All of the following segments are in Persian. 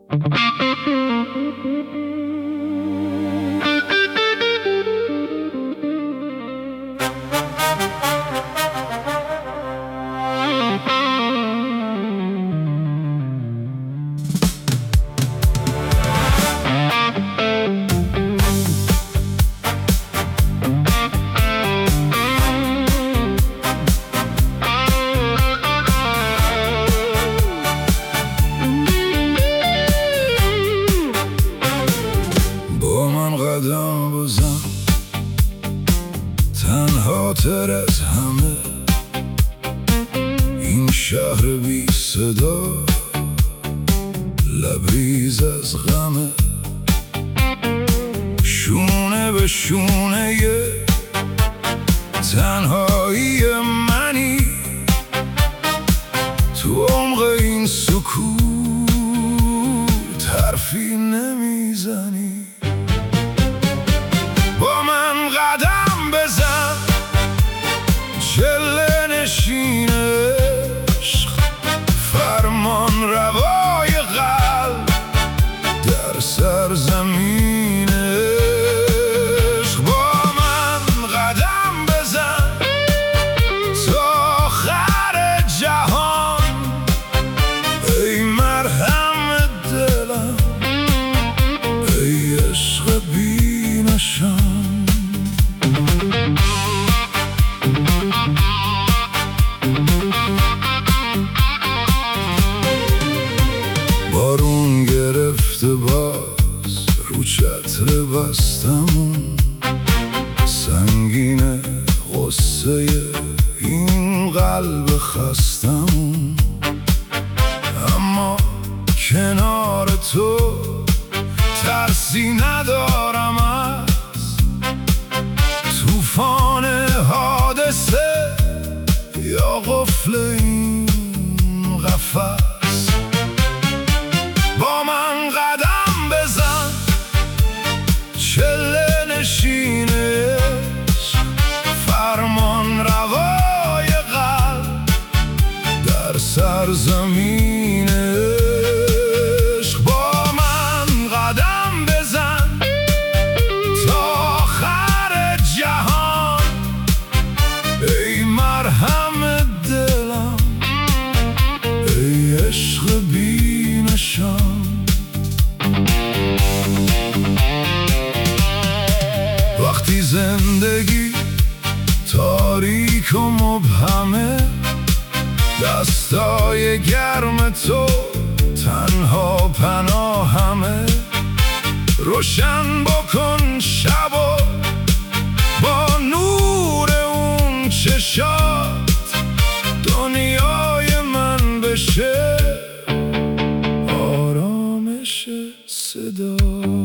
قدم بزن تنها تر از همه، این شهر بی صدا لبریز از غمه، شونه به شونه تنهایی منی، تو عمق این سکوت حرفی نمیزنی. با من قدم بزن چله نشین عشق، فرمان روای قلب در سرزمین عشق. با من قدم بزن تا آخر جهان، ای مرهم دلم، ای عشق بی نشان. بارون گرفته باز رو چتر بستمون، سنگین غصه این قلب خستمون، اما کنار تو ترسی ندارم از طوفان حادثه یا قفل این قفس. با من قدم بزن چله نشین عشق، فرمان روای قلب در سرزمین عشق. با من قدم بزن تا آخر جهان، ای مرهم دلم، ای عشق بی نشان. وقتی زندگی تاریک و مبهمه، دستای گرم تو تنها پناهمه، روشن بکن شبو با نور اون چشات، دنیای من بشه آرامش صدا.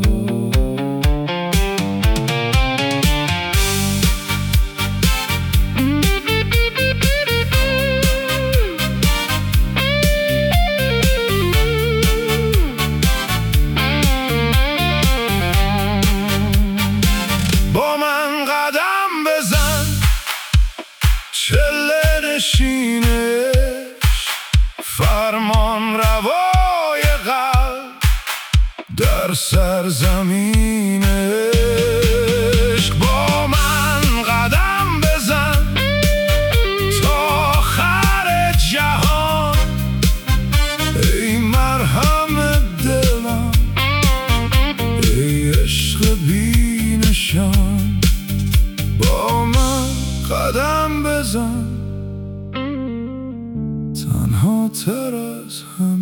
با من قدم بزن چله نشین عشق، فرمان روای قلب در سرزمین عشق. با من قدم بزن تا آخر جهان، ای مرهم دلم، ای عشق بی نشان. با من قدم بزن تنها تر از همه.